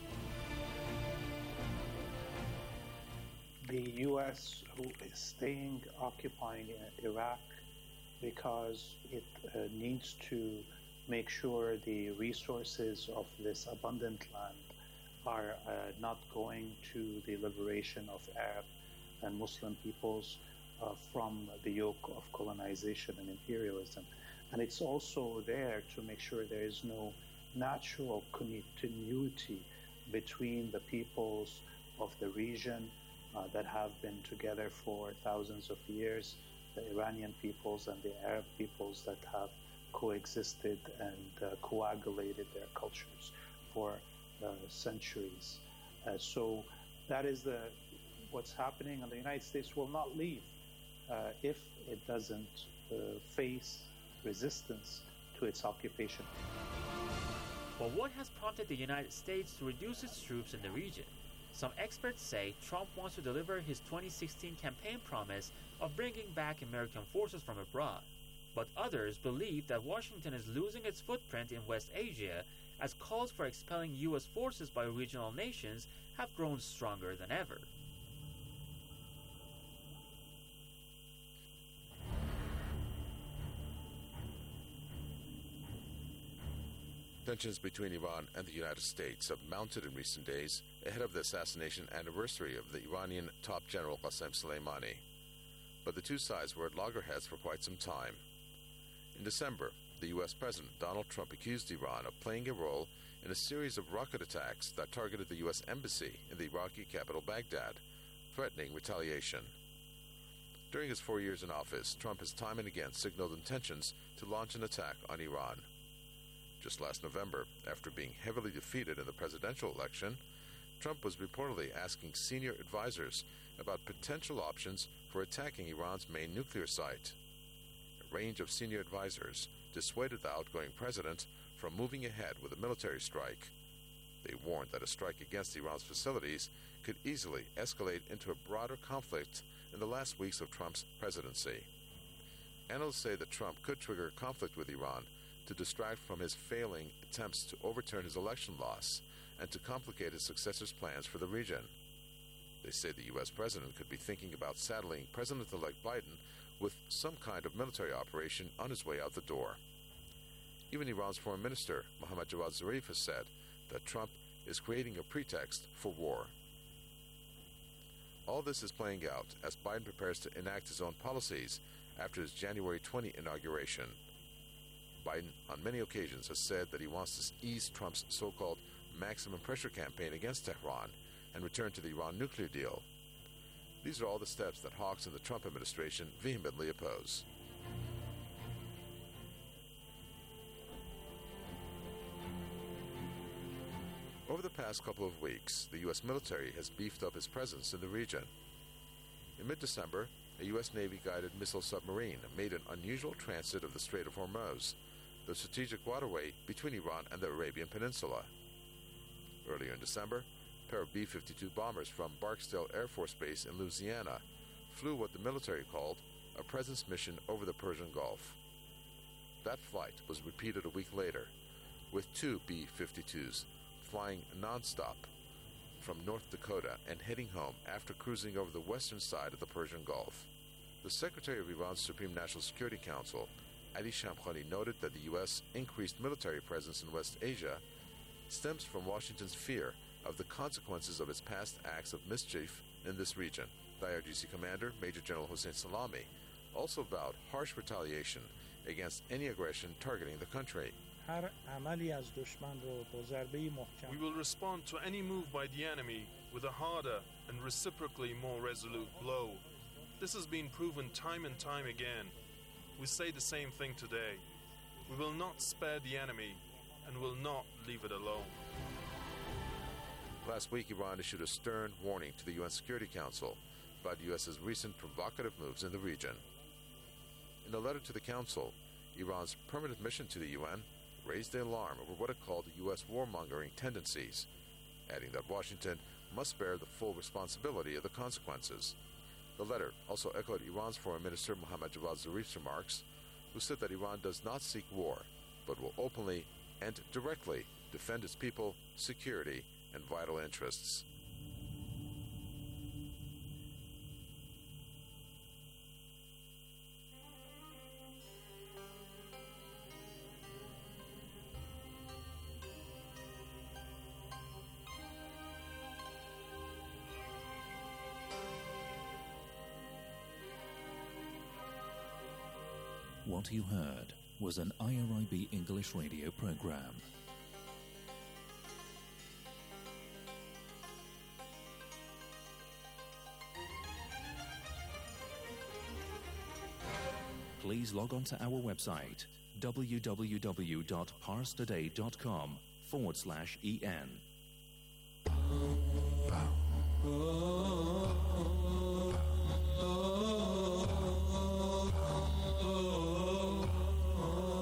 The U S who is staying occupying Iraq because it uh, needs to make sure the resources of this abundant land are uh, not going to the liberation of Arab and Muslim peoples uh, from the yoke of colonization and imperialism. And it's also there to make sure there is no natural continuity between the peoples of the region uh, that have been together for thousands of years, the Iranian peoples and the Arab peoples that have coexisted and uh, coagulated their cultures for uh, centuries. Uh, so that is the what's happening, and the United States will not leave uh, if it doesn't uh, face resistance to its occupation. But what has prompted the United States to reduce its troops in the region? Some experts say Trump wants to deliver his twenty sixteen campaign promise of bringing back American forces from abroad. But others believe that Washington is losing its footprint in West Asia as calls for expelling U S forces by regional nations have grown stronger than ever. Tensions between Iran and the United States have mounted in recent days ahead of the assassination anniversary of the Iranian top general Qasem Soleimani. But the two sides were at loggerheads for quite some time. In December, the U S President Donald Trump accused Iran of playing a role in a series of rocket attacks that targeted the U S Embassy in the Iraqi capital Baghdad, threatening retaliation. During his four years in office, Trump has time and again signaled intentions to launch an attack on Iran. Just last November, after being heavily defeated in the presidential election, Trump was reportedly asking senior advisors about potential options for attacking Iran's main nuclear site. A range of senior advisors dissuaded the outgoing president from moving ahead with a military strike. They warned that a strike against Iran's facilities could easily escalate into a broader conflict in the last weeks of Trump's presidency. Analysts say that Trump could trigger a conflict with Iran to distract from his failing attempts to overturn his election loss and to complicate his successor's plans for the region. They say the U S president could be thinking about saddling President-elect Biden with some kind of military operation on his way out the door. Even Iran's foreign minister, Mohammad Javad Zarif, has said that Trump is creating a pretext for war. All this is playing out as Biden prepares to enact his own policies after his January twentieth inauguration. Biden, on many occasions, has said that he wants to ease Trump's so-called maximum pressure campaign against Tehran and return to the Iran nuclear deal. These are all the steps that hawks in the Trump administration vehemently oppose. Over the past couple of weeks, the U S military has beefed up its presence in the region. In mid-December, a U S Navy-guided missile submarine made an unusual transit of the Strait of Hormuz, the strategic waterway between Iran and the Arabian Peninsula. Earlier in December, a pair of B fifty-two bombers from Barksdale Air Force Base in Louisiana flew what the military called a presence mission over the Persian Gulf. That flight was repeated a week later, with two B fifty-twos flying nonstop from North Dakota and heading home after cruising over the western side of the Persian Gulf. The Secretary of Iran's Supreme National Security Council, Ali Shamkhani, noted that the U S increased military presence in West Asia stems from Washington's fear of the consequences of its past acts of mischief in this region. The I R G C commander, Major General Hossein Salami, also vowed harsh retaliation against any aggression targeting the country. We will respond to any move by the enemy with a harder and reciprocally more resolute blow. This has been proven time and time again. We say the same thing today. We will not spare the enemy and will not leave it alone. Last week, Iran issued a stern warning to the U N Security Council about U S's recent provocative moves in the region. In a letter to the Council, Iran's permanent mission to the U N raised the alarm over what it called U S warmongering tendencies, adding that Washington must bear the full responsibility of the consequences. The letter also echoed Iran's Foreign Minister Mohammad Javad Zarif's remarks, who said that Iran does not seek war, but will openly and directly defend its people, security, and vital interests. What you heard was an I R I B English radio program. Please log on to our website w w w dot pars today dot com forward slash en.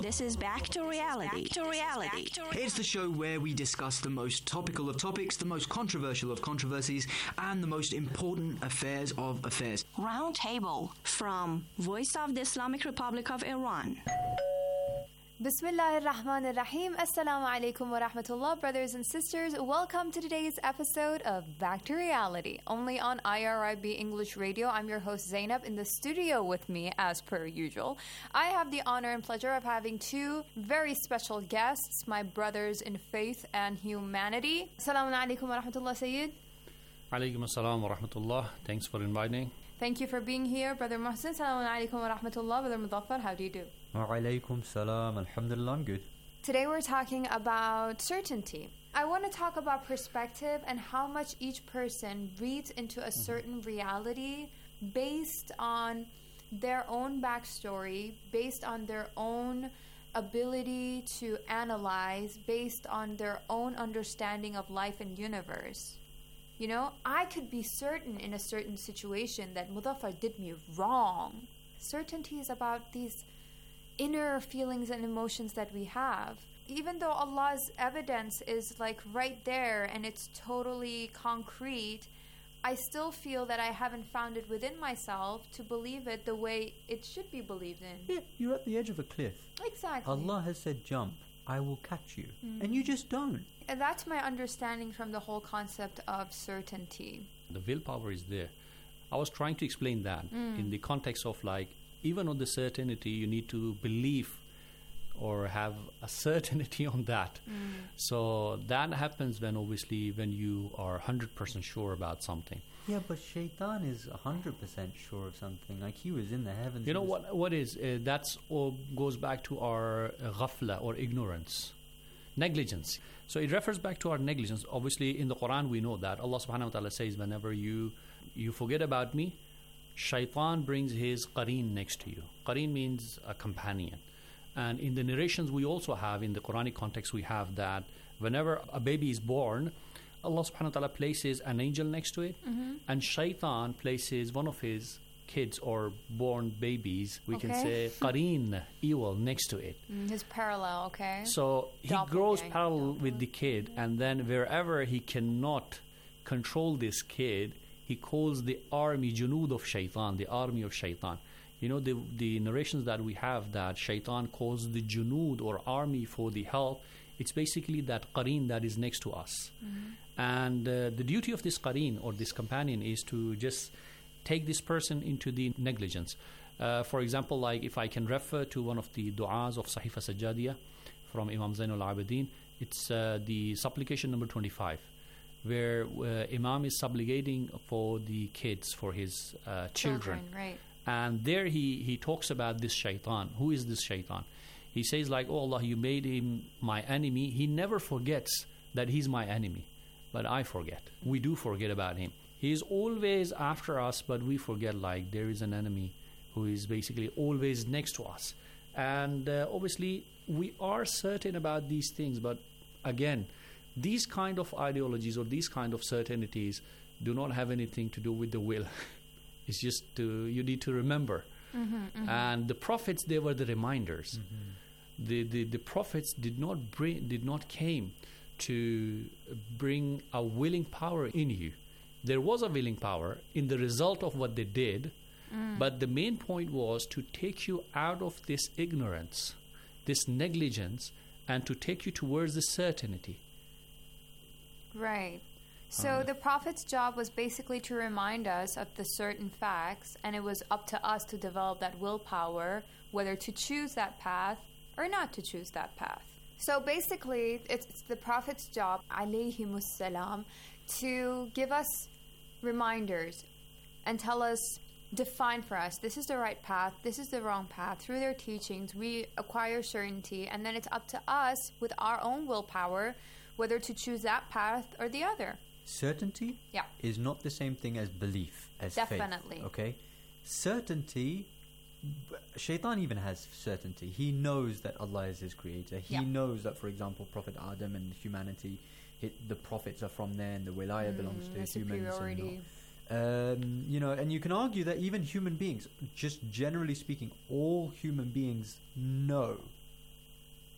This is Back to Reality. Back to reality. It's the show where we discuss the most topical of topics, the most controversial of controversies, and the most important affairs of affairs. Roundtable from Voice of the Islamic Republic of Iran. Bismillah ar-Rahman ar-Rahim. Assalamu alaikum wa rahmatullah, brothers and sisters. Welcome to today's episode of Back to Reality, only on I R I B English Radio. I'm your host Zainab. In the studio with me, as per usual, I have the honor and pleasure of having two very special guests, my brothers in faith and humanity. Assalamu alaikum wa rahmatullah, Sayyid. Alaikum assalam wa rahmatullah. Thanks for inviting. Thank you for being here, Brother Mohsin. Assalamu alaikum wa rahmatullah. Brother Mudaffar, how do you do? Wa alaikum salam. Alhamdulillah, I'm good. Today we're talking about certainty. I want to talk about perspective and how much each person reads into a certain reality based on their own backstory, based on their own ability to analyze, based on their own understanding of life and universe. You know, I could be certain in a certain situation that Mudaffar did me wrong. Certainty is about these inner feelings and emotions that we have. Even though Allah's evidence is like right there and it's totally concrete, I still feel that I haven't found it within myself to believe it the way it should be believed in. Yeah, you're at the edge of a cliff. Exactly. Allah has said jump, I will catch you. Mm. And you just don't. And that's my understanding from the whole concept of certainty. The willpower is there. I was trying to explain that Mm. in the context of like, even on the certainty, you need to believe or have a certainty on that. Mm. So that happens when obviously when you are one hundred percent sure about something. Yeah, but Shaitan is one hundred percent sure of something. Like he was in the heavens. You know what? What is uh, that's all goes back to our uh, ghafla or ignorance, negligence. So it refers back to our negligence. Obviously, in the Quran, we know that Allah Subhanahu wa Taala says, "Whenever you you forget about me, Shaitan brings his qareen next to you." Qareen means a companion. And in the narrations, we also have in the Quranic context, we have that whenever a baby is born, Allah Subhanahu wa Taala places an angel next to it, mm-hmm. and Shaitan places one of his kids or born babies, we okay. can say qareen, evil, next to it. Mm, his parallel, okay. So he grows parallel with the kid, and then wherever he cannot control this kid, he calls the army junud of Shaitan, the army of Shaitan. You know, the the narrations that we have that Shaitan calls the junud or army for the help, it's basically that qareen that is next to us. Mm-hmm. And uh, the duty of this qareen or this companion is to just take this person into the negligence. Uh, for example, like if I can refer to one of the du'as of Sahifa Sajjadiyah from Imam Zainul Abidin, it's uh, the supplication number twenty-five, where uh, Imam is supplicating for the kids, for his uh, children. Children, right. And there he, he talks about this shaitan. Who is this shaitan? He says like, oh Allah, you made him my enemy. He never forgets that he's my enemy. But I forget. We do forget about him. He is always after us, but we forget like there is an enemy who is basically always next to us. And uh, obviously we are certain about these things. But again, these kind of ideologies or these kind of certainties do not have anything to do with the will. It's just to, you need to remember. Mm-hmm, mm-hmm. And the prophets, they were the reminders. Mm-hmm. The, the the prophets did not bring, did not came to bring a willing power in you. There was a willing power in the result of what they did, mm. but the main point was to take you out of this ignorance, this negligence, and to take you towards the certainty. Right. So the Prophet's job was basically to remind us of the certain facts, and it was up to us to develop that willpower, whether to choose that path or not to choose that path. So basically, it's, it's the Prophet's job, alayhimus salam, to give us reminders and tell us, define for us, this is the right path, this is the wrong path. Through their teachings, we acquire certainty, and then it's up to us, with our own willpower, whether to choose that path or the other. Certainty yeah. is not the same thing as belief, as Definitely. faith. Okay? Certainty, Shaitan even has certainty. He knows that Allah is his creator. He yeah. knows that, for example, Prophet Adam and humanity, it, the prophets are from there, and the wilaya mm, belongs to the humans. superiority. And um, you know, and you can argue that even human beings, just generally speaking, all human beings know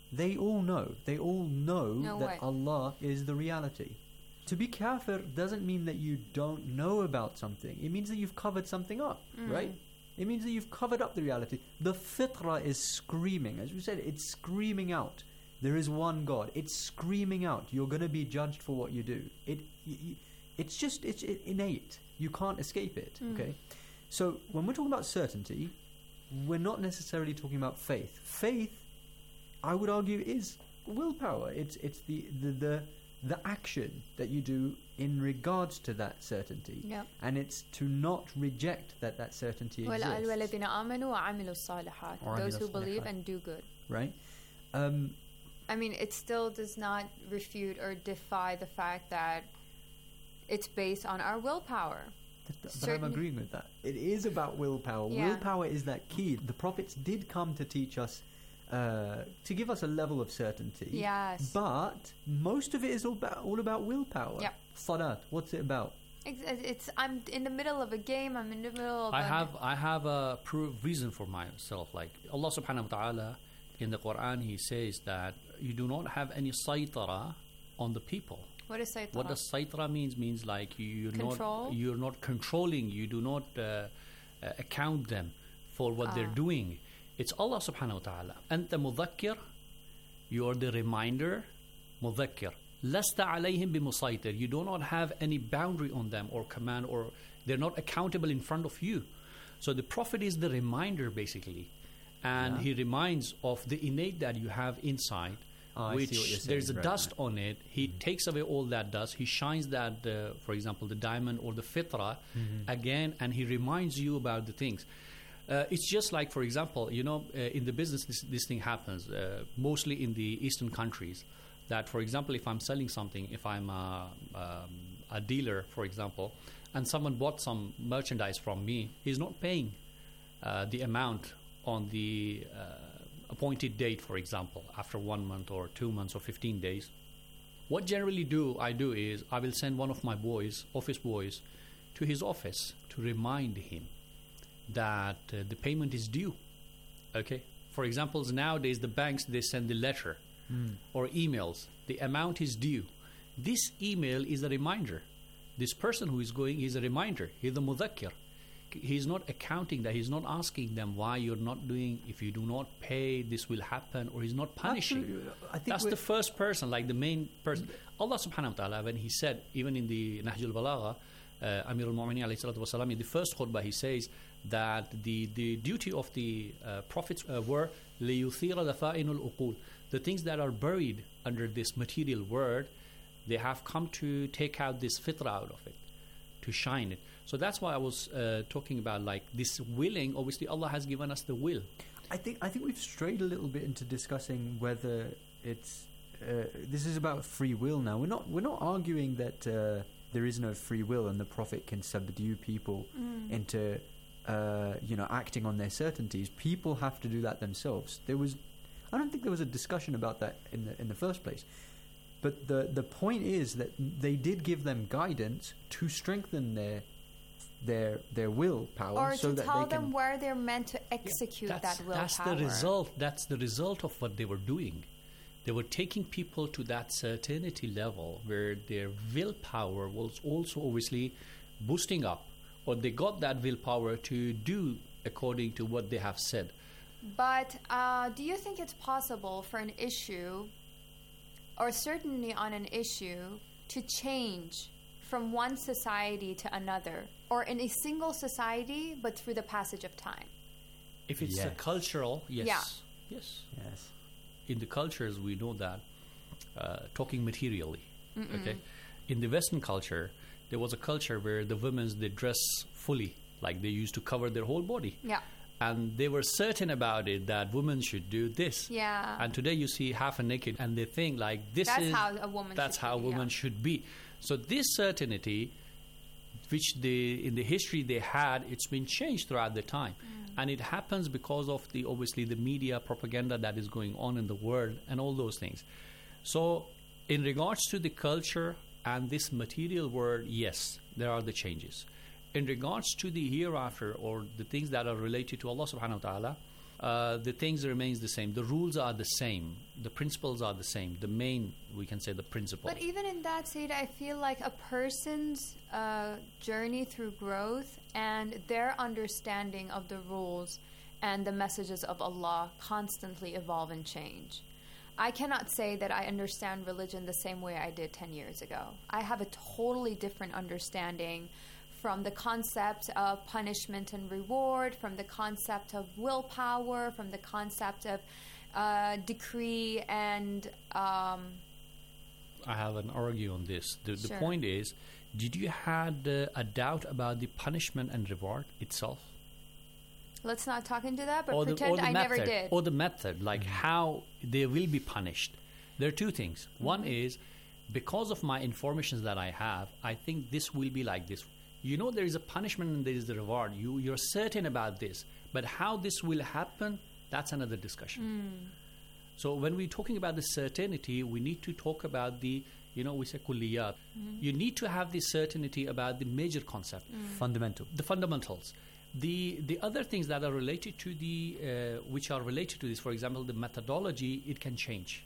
They all know. They all know No that way. Allah is the reality. To be kafir doesn't mean that you don't know about something. It means that you've covered something up, Mm. right? It means that you've covered up the reality. The fitra is screaming. As we said, it's screaming out. There is one God. It's screaming out. You're going to be judged for what you do. It, y- y- it's just, it's i- innate. You can't escape it, Mm. okay? So when we're talking about certainty, we're not necessarily talking about faith. Faith, I would argue, is willpower. It's it's the the the, the action that you do in regards to that certainty, Yeah. and it's to not reject that that certainty exists, وَالَّذِينَ آمَنُوا وَعَمِلُوا الصَّالِحَاتِ. وَعَمِلُوا Those who believe الصالحات. and do good. right? Um, I mean, it still does not refute or defy the fact that it's based on our willpower. but I'm Certain- agreeing with that. It is about willpower. Yeah. Willpower is that key. The prophets did come to teach us, uh, to give us a level of certainty. Yes. But most of it is all about all about willpower. Yep. Salat. What's it about? It's, it's I'm in the middle of a game. I'm in the middle of. I a, have I have a pro- reason for myself. Like Allah Subhanahu wa Taala in the Quran, He says that you do not have any saytara on the people. What is saytara? What does saytara means? Means like you, you're Control? not you're not controlling. You do not uh, uh, account them for what they're Ah. doing. It's Allah Subhanahu wa Taala. Anta mudhakkir. You are the reminder. Mudhakkir. Lasta alayhim bimusaytir. You do not have any boundary on them or command, or they're not accountable in front of you. So the Prophet is the reminder, basically, and Yeah. he reminds of the innate that you have inside. Oh, I see which what you're saying. there's a Right, dust right. on it. He takes away all that dust. He shines that, uh, for example, the diamond or the fitra Mhm. again, and he reminds you about the things. Uh, it's just like, for example, you know, uh, in the business, this, this thing happens uh, mostly in the Eastern countries. That, for example, if I'm selling something, if I'm a, um, a dealer, for example, and someone bought some merchandise from me, he's not paying uh, the amount on the uh, appointed date, for example, after one month or two months or fifteen days. What generally do I do is I will send one of my boys, office boys, to his office to remind him that uh, the payment is due. Okay? For example, nowadays the banks, they send the letter Mm. or emails. The amount is due. This email is a reminder. This person who is going is a reminder. He's the mudhakkir. He's not accounting that. He's not asking them why you're not doing. If you do not pay, this will happen, or he's not punishing. Absolutely. I think That's we're- the first person, like the main person. Allah Subhanahu wa Taala, when He said, even in the Nahj al-Balagha, uh, Amir al-Mu'minin alayhi salatu wasalam, in the first khutbah, he says that the, the duty of the uh, prophets uh, were لِيُثِيرَ دَفَائِنُ الْأُقُولِ. The things that are buried under this material world, they have come to take out this fitra out of it, to shine it. So that's why I was uh, talking about like this willing. Obviously, Allah has given us the will. I think I think we've strayed a little bit into discussing whether it's uh, this is about free will now. We're not we're not arguing that uh, there is no free will and the Prophet can subdue people Mm. into uh, you know acting on their certainties. People have to do that themselves. There was I don't think there was a discussion about that in the in the first place. But the the point is that they did give them guidance to strengthen their their their willpower, or so to that tell they can them where they're meant to execute that's, that willpower. that's the result. That's the result of what they were doing. They were taking people to that certainty level where their willpower was also obviously boosting up, or they got that willpower to do according to what they have said. But uh, do you think it's possible for an issue, or certainly on an issue, to change from one society to another, or in a single society, but through the passage of time? If it's a Yes. cultural, yes, Yeah. yes, yes. In the cultures, we know that. Uh, talking materially, Mm-mm. okay. In the Western culture, there was a culture where the women they dress fully, like they used to cover their whole body. Yeah. And they were certain about it that women should do this. Yeah. And today you see half a naked, and they think like this That's is how a woman that's should how be, women yeah. should be. So this certainty, which they in the history they had, it's been changed throughout the time, and it happens because of the obviously the media propaganda that is going on in the world and all those things. So in regards to the culture and this material world, yes, there are the changes. In regards to the hereafter or the things that are related to Allah subhanahu wa ta'ala, uh, the things remains the same. The rules are the same. The principles are the same. The main, we can say, the principle. But even in that state, I feel like a person's uh, journey through growth and their understanding of the rules and the messages of Allah constantly evolve and change. I cannot say that I understand religion the same way I did ten years ago. I have a totally different understanding from the concept of punishment and reward, from the concept of willpower, from the concept of uh, decree and... Um, I have an argue on this. The, Sure. the point is, did you had uh, a doubt about the punishment and reward itself? let's not talk into that, but or pretend the, or the I method, never did. Or the method, like mm-hmm. how they will be punished. There are two things. Mm-hmm. One is, because of my information that I have, I think this will be like this. You know, there is a punishment and there is the reward. You, you're certain about this. But how this will happen, that's another discussion. Mm. So when we're talking about the certainty, we need to talk about the, you know, we say kulliyat. Mm-hmm. You need to have the certainty about the major concept. Mm. Fundamental. The fundamentals. The the other things that are related to the, uh, which are related to this, for example, the methodology, it can change.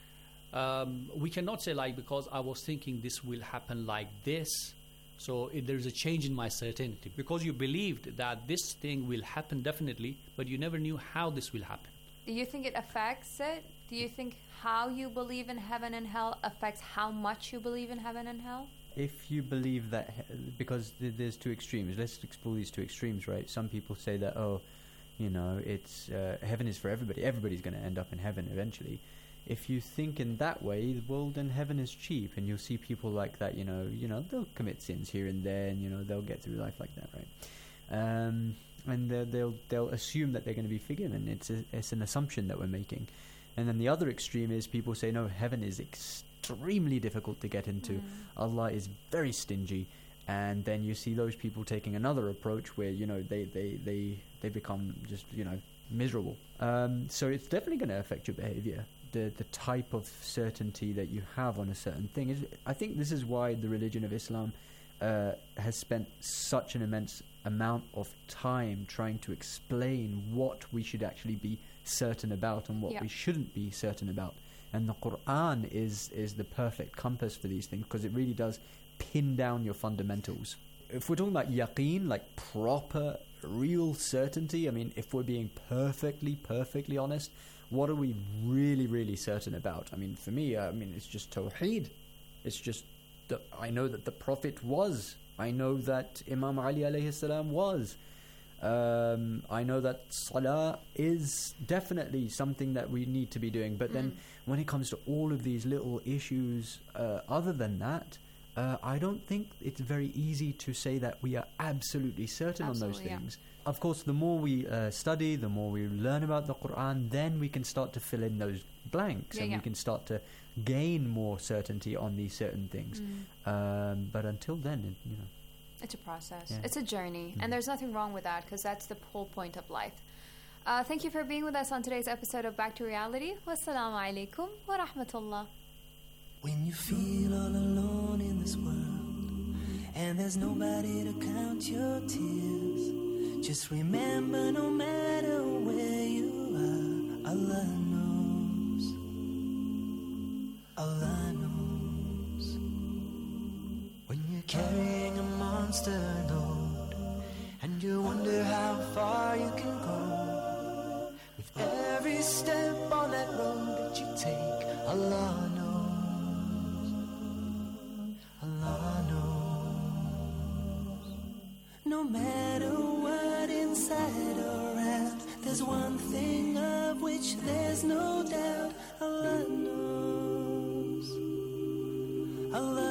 Um, we cannot say like, because I was thinking this will happen like this, so it, there's a change in my certainty. Because you believed that this thing will happen definitely, but you never knew how this will happen. Do you think it affects it? Do you think how you believe in heaven and hell affects how much you believe in heaven and hell? If you believe that, he- because th- there's two extremes. Let's explore these two extremes, right? Some people say that, oh, you know, it's uh, heaven is for everybody. Everybody's going to end up in heaven eventually. If you think in that way, well, then heaven is cheap, and you'll see people like that. You know, you know, they'll commit sins here and there, and you know, they'll get through life like that, right? Um, and they'll, they'll they'll assume that they're going to be forgiven. It's a, it's an assumption that we're making. And then the other extreme is people say, no, heaven is extremely difficult to get into. Mm. Allah is very stingy. And then you see those people taking another approach where, you know, they, they, they, they become just, you know, miserable. Um, so it's definitely going to affect your behavior. The the type of certainty that you have on a certain thing. Is, I think this is why the religion of Islam uh, has spent such an immense amount of time trying to explain what we should actually be certain about and what Yeah. we shouldn't be certain about. And the Quran is is the perfect compass for these things, because it really does pin down your fundamentals. If we're talking about yaqeen, like proper, real certainty, I mean, if we're being perfectly, perfectly honest, what are we really, really certain about? I mean, for me, uh, I mean, it's just Tawheed. It's just that I know that the Prophet was. I know that Imam Ali alayhi salam was. Um, I know that Salah is definitely something that we need to be doing. But then when it comes to all of these little issues, uh, other than that, uh, I don't think it's very easy to say that we are absolutely certain Absolutely, on those yeah. things. Of course, the more we uh, study, the more we learn about the Quran, then we can start to fill in those blanks, Yeah, and yeah. we can start to gain more certainty on these certain things. Mm. Um, but until then, it, you know, It's a process. Yeah. It's a journey. Mhm. And there's nothing wrong with that, because that's the whole point of life. Uh, thank you for being with us on today's episode of Back to Reality. Wassalamu alaikum wa rahmatullah. When you feel all alone in this world and there's nobody to count your tears, just remember, no matter where you are, Allah knows. Allah knows. When you're carrying a monster load and you wonder how far you can go, with every step on that road that you take, Allah knows. Allah knows. No matter what inside or out, there's one thing of which there's no doubt. Allah knows. Allah